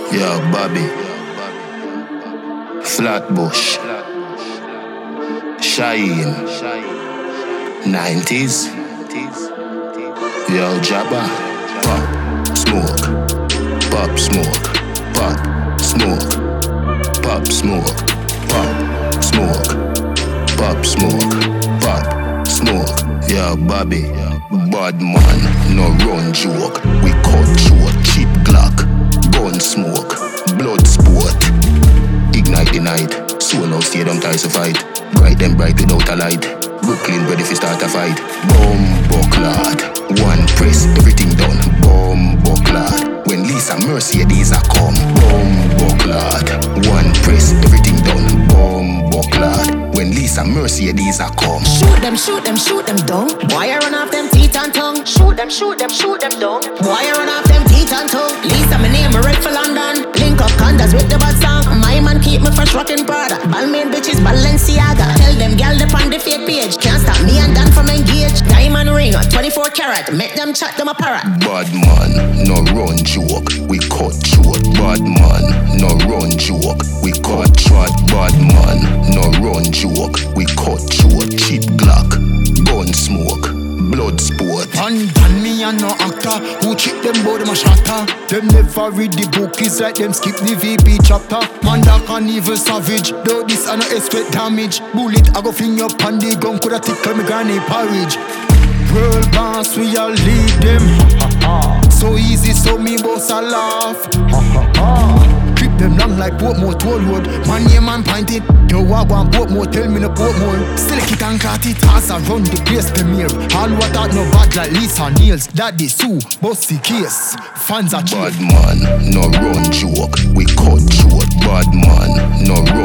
Yo, Bobby, Flatbush, Shine, 90s. Yo, Jabba, pop, smoke, pop, smoke, pop, smoke, pop, smoke, pop, smoke, pop, smoke, pop, smoke. Yo, Bobby, bad man, no run joke. We cut short, cheap Glock, gun smoke, blood sport. Ignite the night, so now stadium ties to fight. Bright them bright without a light. Brooklyn ready for start a fight. Bombo clad, one press, everything done. Bombo clad, when Lisa Mercedes are come. Bombo clad, one press, everything done. Bombo clad, when Lisa Mercedes are come. Shoot them down. Why run off them teeth and tongue? Shoot them down. Why run off them teeth and tongue? Lisa, my name, I read for London. Link up condas with the bad song. My man keep me fresh rockin' Prada. Balmain bitches, Balenciaga. Tell them gal dip on the fake page. Can't stop me and Dan from engage. Diamond ring, 24 karat. Make them chat, them a parrot. Bad man, no run joke. We cut short. Bad man, no run joke. We cut short. Bad man, no run joke. We cut short. Cheap Glock, gun smoke, blood sport. And me and no actor who cheat them bout them a shatter. Them never read the book, it's like them skip the VP chapter. Man that can evil savage, though this I no expect damage. Bullet I go fling up on the gun, coulda tickle me granny porridge. World boss, we all lead them. So easy, so me boss a laugh. Clip them long like Portmore toll road. Man name man pointed. Yo, I want Portmore, tell me no Portmore. Still it and cut it as I run the place them here. All what out no bad like Lisa Niels. Daddy Sue, bossy case. Fans are Bad man, no run joke. We cut short. Bad man, no run